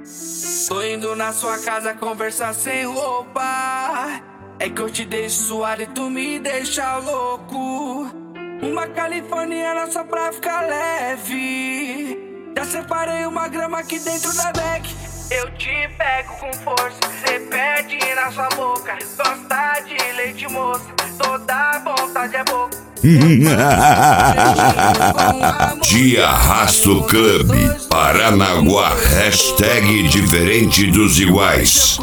Tô indo na sua casa conversar sem roupa. É que eu te deixo suado e tu me deixa louco. Uma californiana só pra ficar leve. Já separei uma grama aqui dentro da bag. Eu te pego com força, cê pede na sua boca. Gosta de leite moça, toda vontade é boca. Te Arrasto Club Paranaguá, hashtag diferente dos iguais.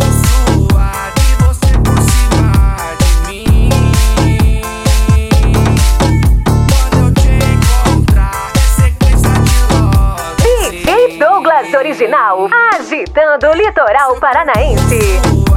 DJ Douglas Original, agitando o litoral paranaense.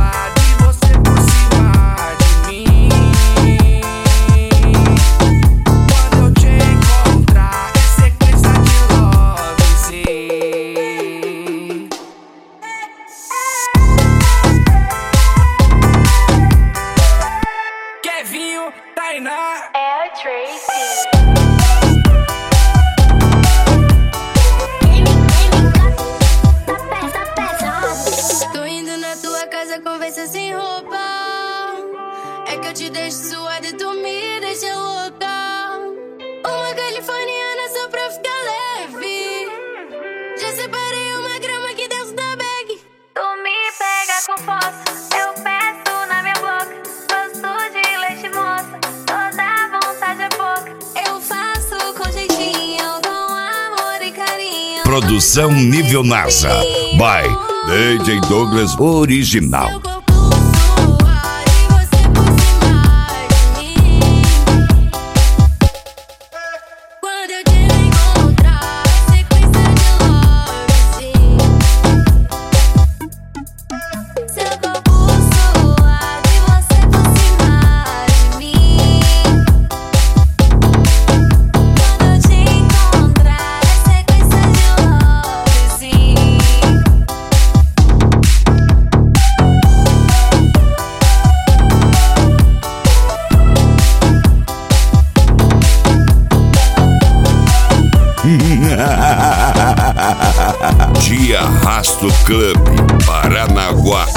Tô indo na tua casa conversa sem roupa. É que eu te deixo suada e tu me deixa louca. Uma californiana só pra ficar leve. Já separei uma grama aqui dentro da bag. Tu me pega com força, eu peço na minha boca. Gosto de leite moça, toda vontade é pouca. Eu faço com jeitinho, com amor e carinho. Produção nível NASA by DJ Douglas Original. Seu corpo suar e você por cima de mim. Quando eu te encontrar, sequência de love, seu corpo suar e você por cima de mim. Quando eu te encontrar, sequência de love, sim. Te Arrasto Club Paranaguá,